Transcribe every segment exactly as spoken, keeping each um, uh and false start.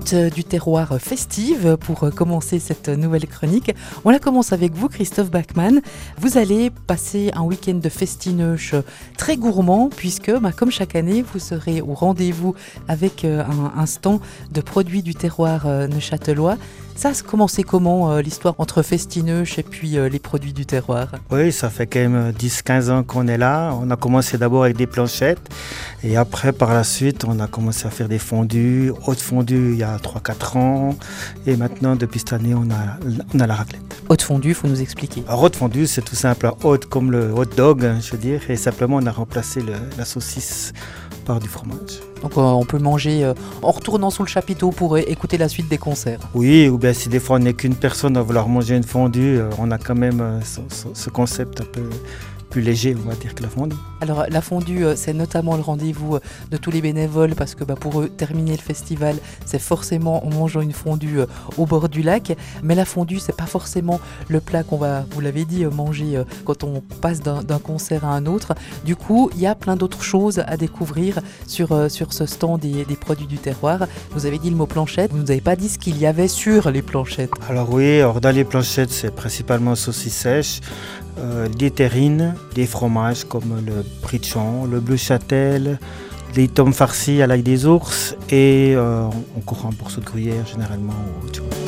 minutes du terroir festive pour commencer cette nouvelle chronique. On la commence avec vous, Christophe Bachmann. Vous allez passer un week-end de festineuche très gourmand puisque, bah, comme chaque année, vous serez au rendez-vous avec un, un stand de produits du terroir neuchâtelois. Ça a commencé comment, euh, l'histoire entre festineuche et puis euh, les produits du terroir? Oui, ça fait quand même dix quinze ans qu'on est là. On a commencé d'abord avec des planchettes et après, par la suite, on a commencé à faire des fondus, hautes fondues il y a trois quatre ans. Et maintenant, depuis cette année, on a, on a la raclette. Haute fondue, il faut nous expliquer. Alors, haute fondue, c'est tout simple, haute comme le hot dog, hein, je veux dire. Et simplement, on a remplacé le, la saucisse par du fromage. Donc euh, on peut manger euh, en retournant sous le chapiteau pour euh, écouter la suite des concerts. Oui, ou bien si des fois on n'est qu'une personne à vouloir manger une fondue, euh, on a quand même euh, ce, ce, ce concept un peu plus léger, on va dire, que la fondue. Alors la fondue, euh, c'est notamment le rendez-vous euh, de tous les bénévoles parce que bah, pour eux, terminer le festival, c'est forcément en mangeant une fondue euh, au bord du lac. Mais la fondue, c'est pas forcément le plat qu'on va, vous l'avez dit, euh, manger euh, quand on passe d'un, d'un concert à un autre. Du coup, il y a plein d'autres choses à découvrir sur, euh, sur ce stand des, des produits du terroir. Vous avez dit le mot planchette, vous ne nous avez pas dit ce qu'il y avait sur les planchettes. Alors oui, alors dans les planchettes, c'est principalement saucisses sèches, euh, des terrines, des fromages comme le brie de champ, le bleu châtel, des tomes farcis à l'ail des ours et euh, on court un morceau de gruyère généralement. Tu vois.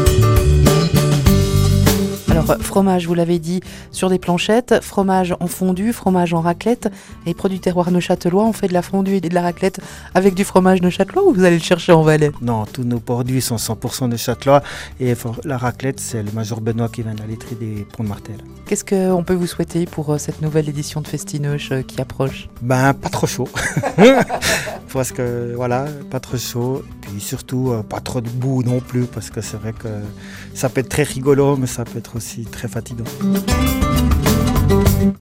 Alors, fromage, vous l'avez dit, sur des planchettes, fromage en fondue, fromage en raclette. Les produits terroir neuchâtelois, on fait de la fondue et de la raclette avec du fromage neuchâtelois ou vous allez le chercher en Valais? Non, tous nos produits sont cent pour cent neuchâtelois et la raclette, c'est le major Benoît qui vient de la laiterie des Ponts de Martel. Qu'est-ce qu'on peut vous souhaiter pour cette nouvelle édition de Festineuche qui approche? Ben, pas trop chaud. Parce que, voilà, pas trop chaud. Puis surtout, euh, pas trop de boue non plus, parce que c'est vrai que ça peut être très rigolo, mais ça peut être aussi très fatigant.